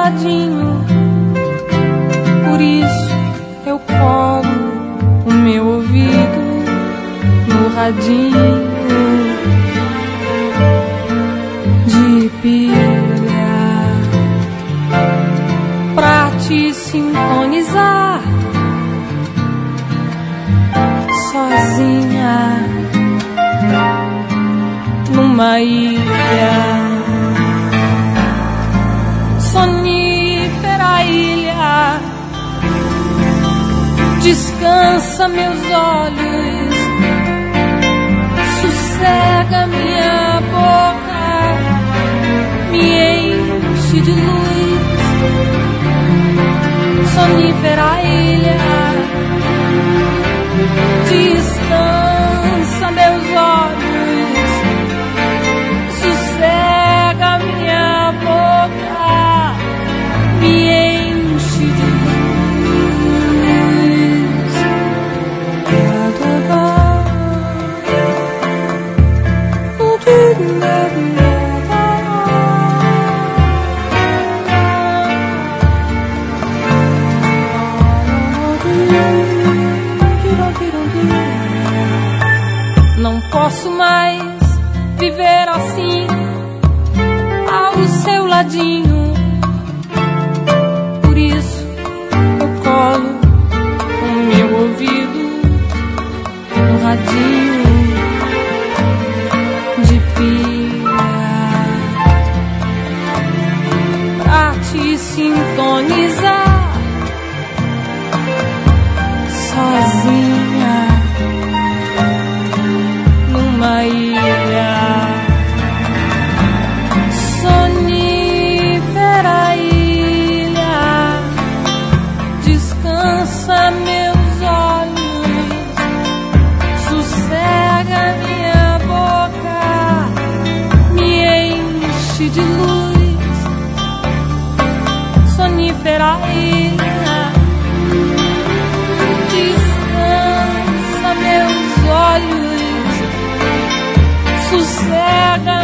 ladinho, por isso eu colo o meu ouvido no radinho de pilha pra te sintonizar sozinha numa ilha, sonífera ilha. Descansa meus olhos, sossega minha boca, me enche de luz. Sonífera ilha, descansa meus olhos, sossega minha boca, me enche de luz. Não posso mais viver assim, ao seu ladinho. Por isso eu colo o meu ouvido no radinho de pilha pra te sintonizar sozinha numa ilha, sonífera ilha. Descansa meus olhos, sossega minha boca, me enche de luz. Sonífera ilha, descansa meus olhos, sossega